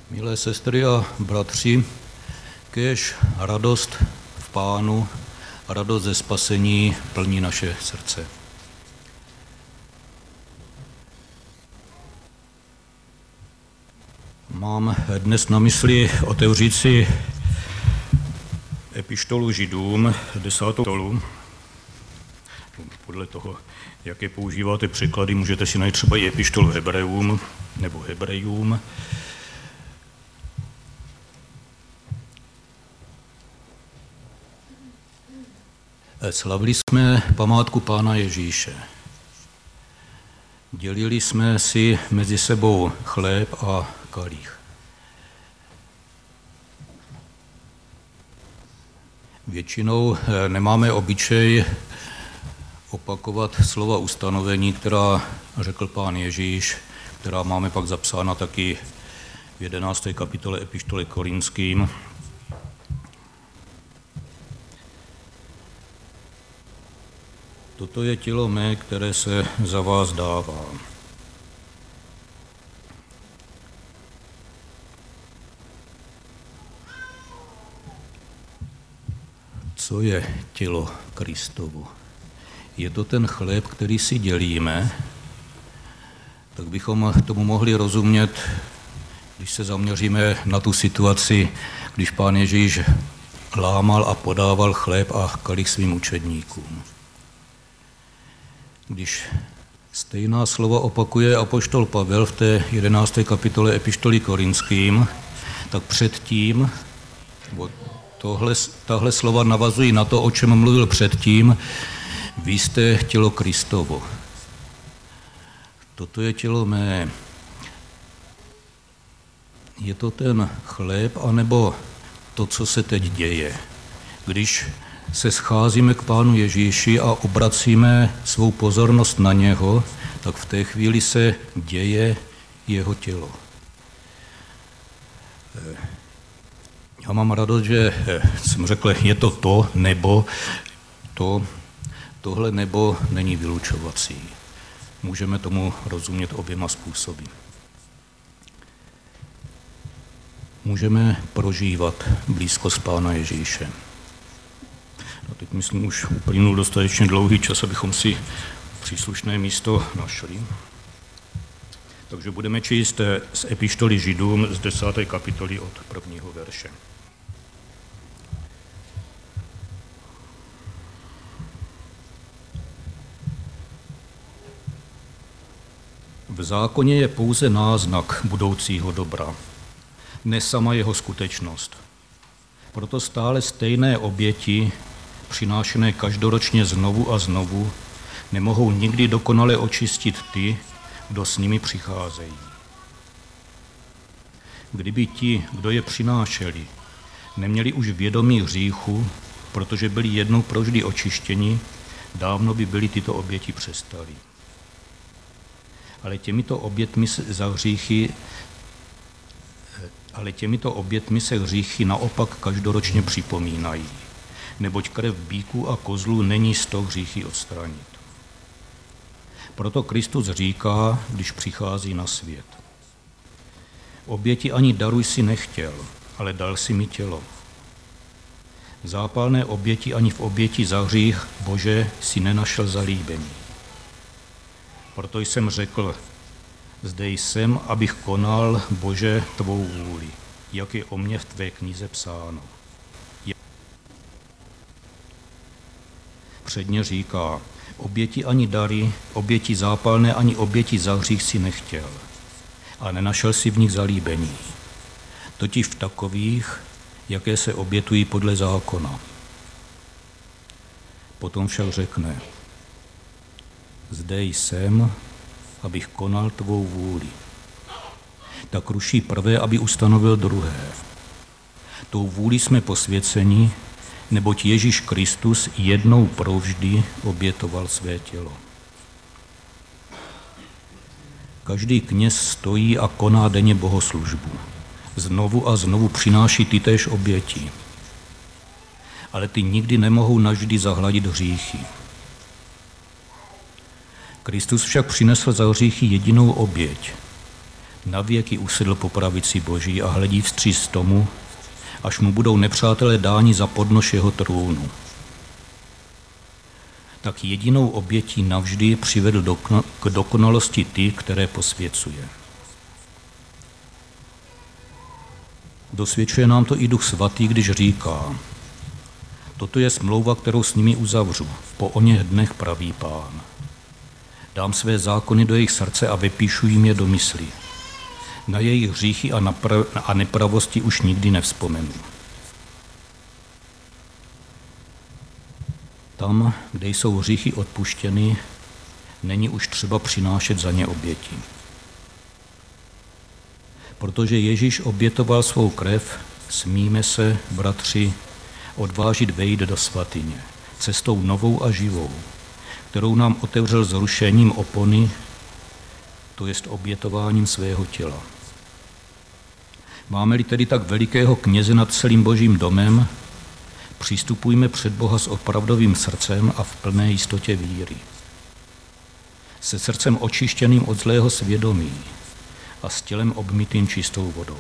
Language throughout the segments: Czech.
Milé sestry a bratři, kéž radost v Pánu, radost ze spasení plní naše srdce. Mám dnes na mysli otevřít si epištolu Židům, 10. kapitolu. Podle toho, jaké používáte překlady, můžete si najít třeba i epištolu Hebrejům nebo Hebrejům. Slavili jsme památku Pána Ježíše. Dělili jsme si mezi sebou chléb a kalich. Většinou nemáme obyčej opakovat slova ustanovení, která řekl Pán Ježíš, která máme pak zapsána taky v 11. kapitole epištoly Korinským. Toto je tělo mé, které se za vás dává. Co je tělo Kristovo? Je to ten chléb, který si dělíme, tak bychom tomu mohli rozumět, když se zaměříme na tu situaci, když Pán Ježíš lámal a podával chléb a kalich svým učedníkům. Když stejná slova opakuje apoštol Pavel v té 11. kapitole epištoly Korinským, tak předtím, tahle slova navazují na to, o čem mluvil předtím, vy jste tělo Kristovo. Toto je tělo mé. Je to ten chléb, anebo to, co se teď děje? Když se scházíme k Pánu Ježíši a obracíme svou pozornost na něho, tak v té chvíli se děje jeho tělo. Já mám radost, že jsem řekl, je to nebo tohle nebo není vylučovací. Můžeme tomu rozumět oběma způsoby. Můžeme prožívat blízkost Pána Ježíše. A teď myslím, už uplynul dostatečně dlouhý čas, abychom si příslušné místo našli. Takže budeme číst z epištoly Židům z 10. kapitoly od 1. verše. V zákoně je pouze náznak budoucího dobra, ne sama jeho skutečnost. Proto stále stejné oběti, přinášené každoročně znovu a znovu, nemohou nikdy dokonale očistit ty, kdo s nimi přicházejí. Kdyby ti, kdo je přinášeli, neměli už vědomí hříchu, protože byli jednou provždy očištěni, dávno by byly tyto oběti přestaly. Ale těmito obětmi se hříchy naopak každoročně připomínají, neboť krev býků a kozlů není z toho hříchy odstranit. Proto Kristus říká, když přichází na svět: oběti ani daruj si nechtěl, ale dal si mi tělo. Zápalné oběti ani v oběti za hřích, Bože, si nenašel zalíbení. Proto jsem řekl, zde jsem, abych konal, Bože, tvou vůli, jak je o mně v tvé knize psáno. Předně říká, oběti ani dary, oběti zápalné ani oběti za hřích si nechtěl, a nenašel si v nich zalíbení. Totiž v takových, jaké se obětují podle zákona. Potom však řekne, zde jsem, abych konal tvou vůli. Tak ruší prvé, aby ustanovil druhé. Tou vůli jsme posvěceni, neboť Ježíš Kristus jednou provždy obětoval své tělo. Každý kněz stojí a koná denně bohoslužbu. Znovu a znovu přináší tytéž oběti. Ale ty nikdy nemohou navždy zahladit hříchy. Kristus však přinesl za hříchy jedinou oběť. navěky usedl po pravici Boží a hledí vstříc tomu, až mu budou nepřátelé dáni za podnož jeho trůnu. Tak jedinou obětí navždy přivedl k dokonalosti ty, které posvěcuje. Dosvědčuje nám to i Duch Svatý, když říká: toto je smlouva, kterou s nimi uzavřu, po oněch dnech praví Pán. Dám své zákony do jejich srdce a vypíšu jim je do mysli. Na jejich hříchy a nepravosti už nikdy nevzpomenu. Tam, kde jsou hříchy odpuštěny, není už třeba přinášet za ně oběti. Protože Ježíš obětoval svou krev, smíme se, bratři, odvážit vejít do svatyně, cestou novou a živou, kterou nám otevřel zrušením opony, to jest obětováním svého těla. Máme-li tedy tak velikého kněze nad celým Božím domem, přistupujme před Boha s opravdovým srdcem a v plné jistotě víry. Se srdcem očištěným od zlého svědomí a s tělem obmytým čistou vodou.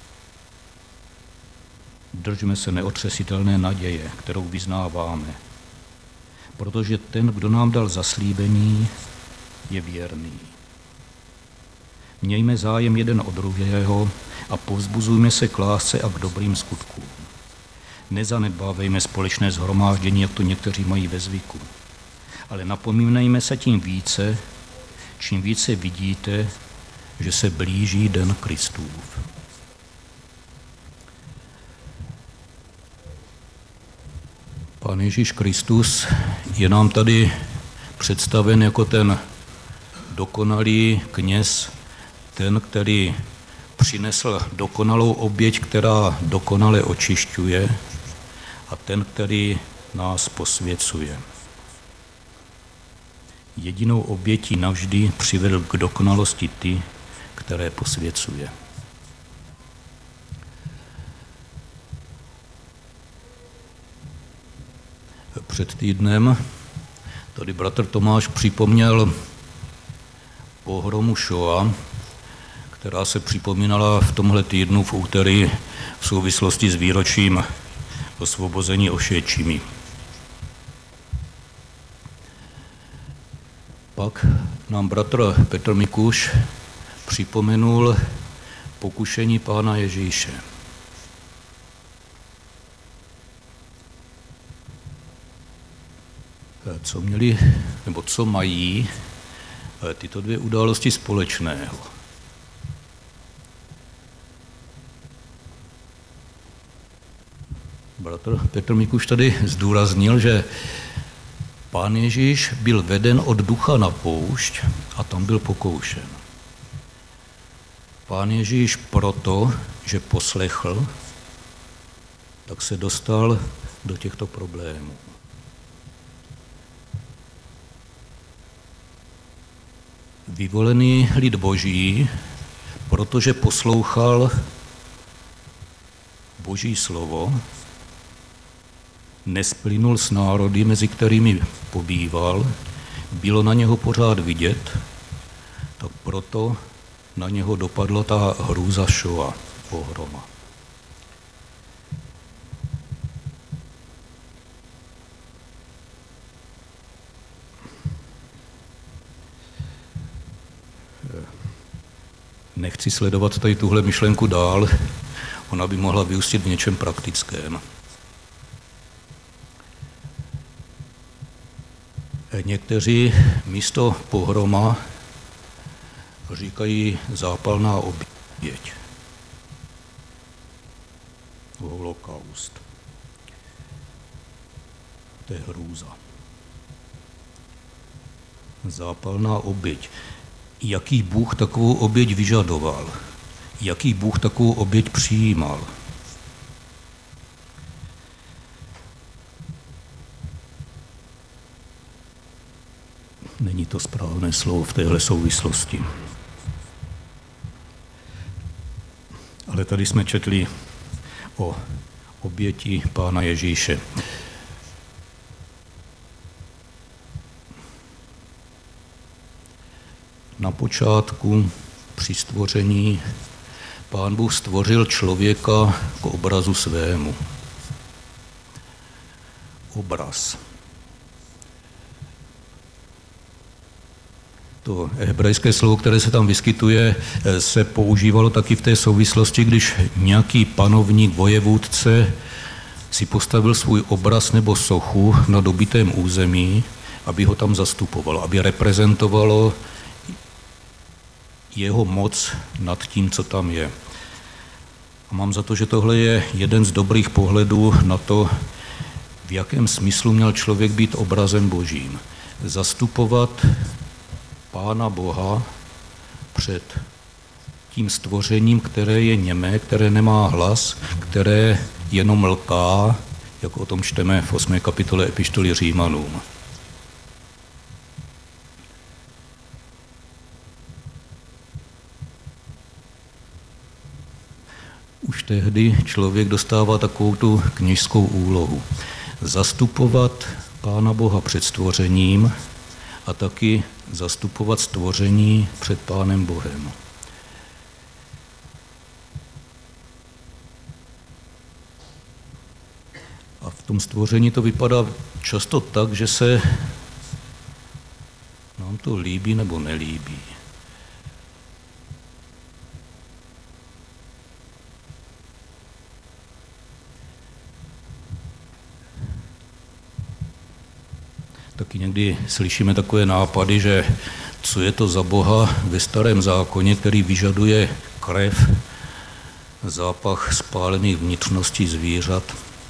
Držme se neotřesitelné naděje, kterou vyznáváme, protože ten, kdo nám dal zaslíbení, je věrný. Mějme zájem jeden o druhého a povzbuzujme se k lásce a k dobrým skutkům. Nezanedbávejme společné shromáždění, jak to někteří mají ve zvyku, ale napomínejme se tím více, čím více vidíte, že se blíží den Kristův. Pán Ježíš Kristus je nám tady představen jako ten dokonalý kněz, ten, který přinesl dokonalou oběť, která dokonale očišťuje, a ten, který nás posvěcuje. Jedinou obětí navždy přivedl k dokonalosti ty, které posvěcuje. Před týdnem tady bratr Tomáš připomněl pohromu Shoah, která se připomínala v tomhle týdnu v úterý v souvislosti s výročím osvobození Ošéčimi. Pak nám bratr Petr Mikuš připomenul pokušení Pána Ježíše. Co mají tyto dvě události společného? Bratr Petr Mikuš tady zdůraznil, že Pán Ježíš byl veden od ducha na poušť a tam byl pokoušen. Pán Ježíš proto, že poslechl, tak se dostal do těchto problémů. Vyvolený lid Boží, protože poslouchal Boží slovo, nesplynul s národy, mezi kterými pobýval, bylo na něho pořád vidět, tak proto na něho dopadla ta hrůza Shoah, pohroma. Nechci sledovat tady tuhle myšlenku dál, ona by mohla vyústit v něčem praktickém. Někteří místo pohroma říkají zápalná oběť. Holokaust. To je hrůza. Zápalná oběť. Jaký Bůh takovou oběť vyžadoval? Jaký Bůh takovou oběť přijímal? Není to správné slovo v téhle souvislosti. Ale tady jsme četli o oběti Pána Ježíše. Na počátku při stvoření Pán Bůh stvořil člověka k obrazu svému. Obraz. To hebrejské slovo, které se tam vyskytuje, se používalo taky v té souvislosti, když nějaký panovník, vojevůdce si postavil svůj obraz nebo sochu na dobytém území, aby ho tam zastupovalo, aby reprezentovalo jeho moc nad tím, co tam je. A mám za to, že tohle je jeden z dobrých pohledů na to, v jakém smyslu měl člověk být obrazem Božím. Zastupovat Pána Boha před tím stvořením, které je němé, které nemá hlas, které jenom lká, jak o tom čteme v 8. kapitole epištoly Římanům. Už tehdy člověk dostává takovou tu kněžskou úlohu. Zastupovat Pána Boha před stvořením a taky zastupovat stvoření před Pánem Bohem. A v tom stvoření to vypadá často tak, že se nám to líbí nebo nelíbí. Taky někdy slyšíme takové nápady, že co je to za Boha ve Starém zákoně, který vyžaduje krev, zápach spálených vnitřností zvířat.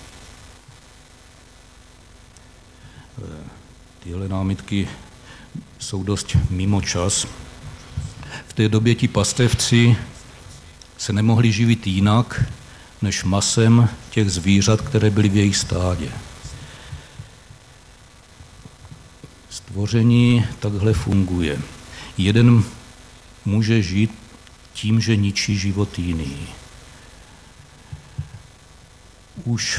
Tyhle námitky jsou dost mimo čas. V té době ti pastevci se nemohli živit jinak, než masem těch zvířat, které byly v jejich stádě. Stvoření takhle funguje. Jeden může žít tím, že ničí život jiný. Už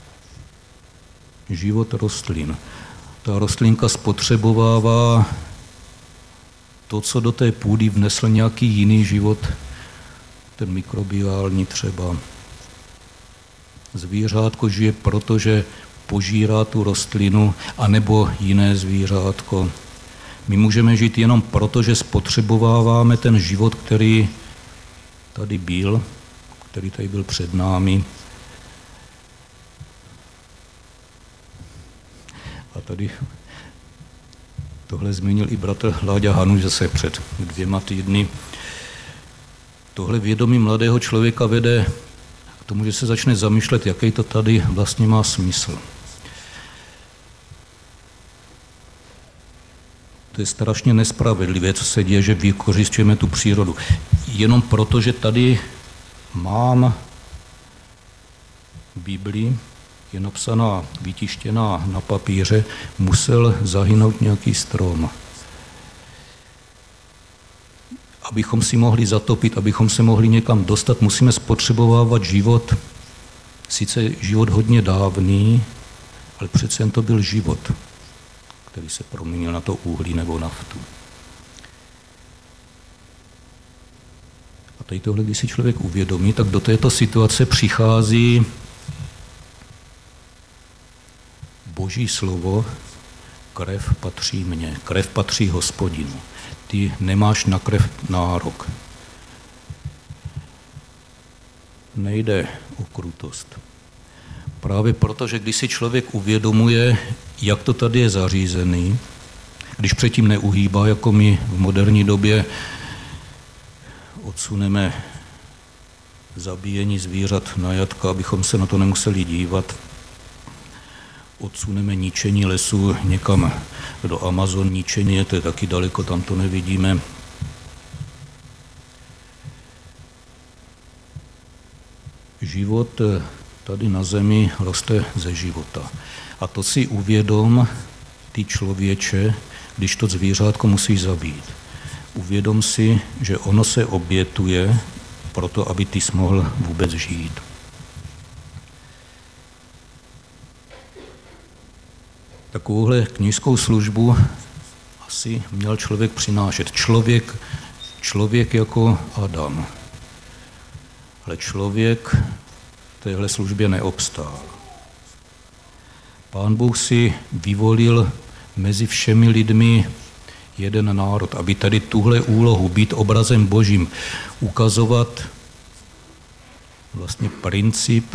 život rostlin. Ta rostlinka spotřebovává to, co do té půdy vnesl nějaký jiný život, ten mikrobiální třeba. Zvířátko žije proto, že požírá tu rostlinu, anebo jiné zvířátko. My můžeme žít jenom proto, že spotřebováváme ten život, který tady byl, který tady byl před námi. A tady tohle zmínil i bratr Láďa Hanuš zase před 2 týdny. Tohle vědomí mladého člověka vede k tomu, že se začne zamýšlet, jaký to tady vlastně má smysl. To je strašně nespravedlivé, co se děje, že vykořisťujeme tu přírodu. Jenom proto, že tady mám Bibli, je napsaná, vytištěná na papíře, musel zahynout nějaký strom. Abychom si mohli zatopit, abychom se mohli někam dostat, musíme spotřebovávat život. Sice život hodně dávný, ale přece jen to byl život, který se proměnil na to uhlí nebo naftu. A tady tohle, když si člověk uvědomí, tak do této situace přichází Boží slovo, krev patří mně, krev patří Hospodinu. Ty nemáš na krev nárok. Nejde o krutost. Právě proto, že když si člověk uvědomuje, jak to tady je zařízený, když předtím neuhýbá, jako my v moderní době odsuneme zabíjení zvířat na jatka, abychom se na to nemuseli dívat, odsuneme ničení lesů někam do Amazon, ničení, to je taky daleko, tam to nevidíme. Život tady na zemi roste ze života. A to si uvědom, ty člověče, když to zvířátko musí zabít. Uvědom si, že ono se obětuje proto, aby ty mohl vůbec žít. Takovouhle kněžskou službu asi měl člověk přinášet. Člověk člověk jako Adam. Ale člověk v téhle službě neobstál. Pán Bůh si vyvolil mezi všemi lidmi jeden národ, aby tady tuhle úlohu, být obrazem Božím, ukazovat vlastně princip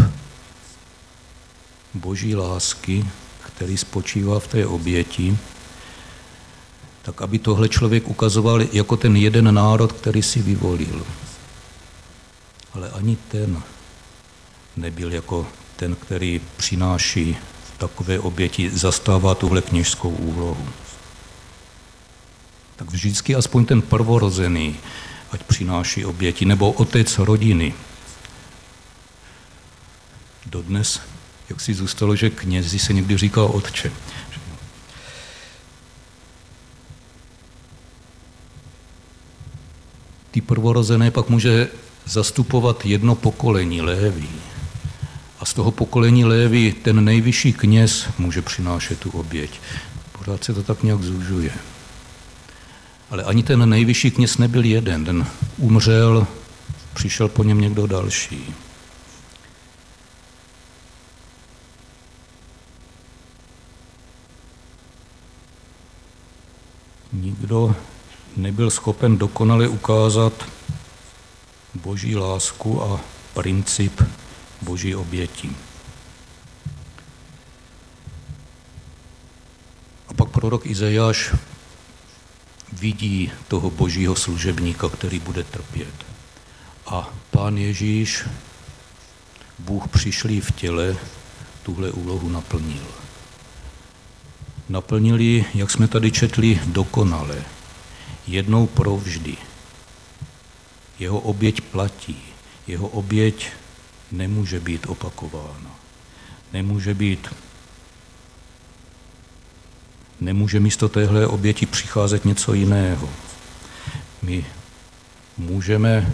Boží lásky, který spočívá v té oběti, tak aby tohle člověk ukazoval jako ten jeden národ, který si vyvolil. Ale ani ten nebyl jako ten, který přináší takové oběti, zastává tuhle kněžskou úlohu. Tak vždycky aspoň ten prvorozený, ať přináší oběti, nebo otec rodiny. Dodnes, jak si zůstalo, že knězi se někdy říká otče. Ty prvorozené pak může zastupovat jedno pokolení, Léví. A z toho pokolení Léví ten nejvyšší kněz může přinášet tu oběť. Pořád se to tak nějak zužuje. Ale ani ten nejvyšší kněz nebyl jeden, ten umřel, přišel po něm někdo další. Nikdo nebyl schopen dokonale ukázat Boží lásku a princip Boží oběti. A pak prorok Izajáš vidí toho Božího služebníka, který bude trpět. A Pán Ježíš, Bůh přišlý v těle, tuhle úlohu naplnil. Naplnil ji, jak jsme tady četli, dokonale. Jednou provždy. Jeho oběť platí. Jeho oběť nemůže být opakována. Nemůže místo téhle oběti přicházet něco jiného. My můžeme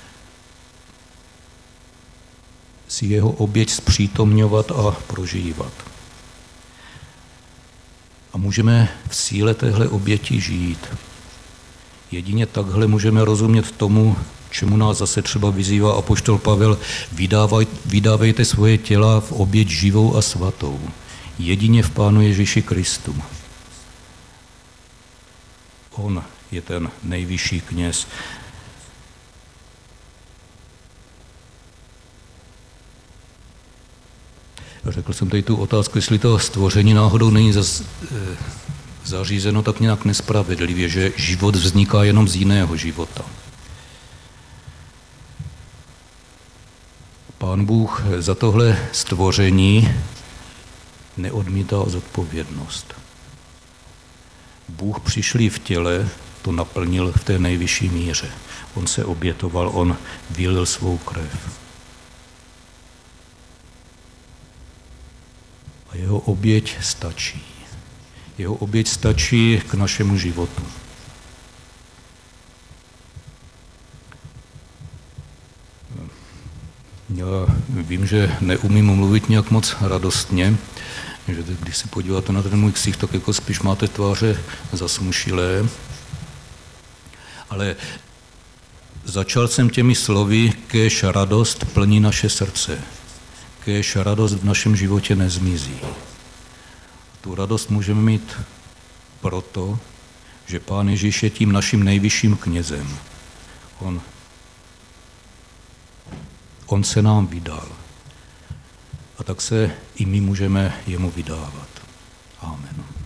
si jeho oběť zpřítomňovat a prožívat. A můžeme v síle téhle oběti žít. Jedině takhle můžeme rozumět tomu, čemu nás zase třeba vyzývá apoštol Pavel, vydávejte svoje těla v oběť živou a svatou. Jedině v Pánu Ježíši Kristu. On je ten nejvyšší kněz. Řekl jsem tady tu otázku, jestli to stvoření náhodou není zařízeno tak nějak nespravedlivě, že život vzniká jenom z jiného života. Pán Bůh za tohle stvoření neodmítá zodpovědnost. Bůh přišlý v těle to naplnil v té nejvyšší míře. On se obětoval, on vylil svou krev. A jeho oběť stačí. Jeho oběť stačí k našemu životu. Já vím, že neumím mluvit nějak moc radostně, že když se podíváte na ten můj ksicht, tak jako spíš máte tváře zasmušilé. Ale začal jsem těmi slovy, kéž radost plní naše srdce. Kéž radost v našem životě nezmizí. Tu radost můžeme mít proto, že Pán Ježíš je tím naším nejvyšším knězem. On se nám vydal. A tak se i my můžeme jemu vydávat. Amen.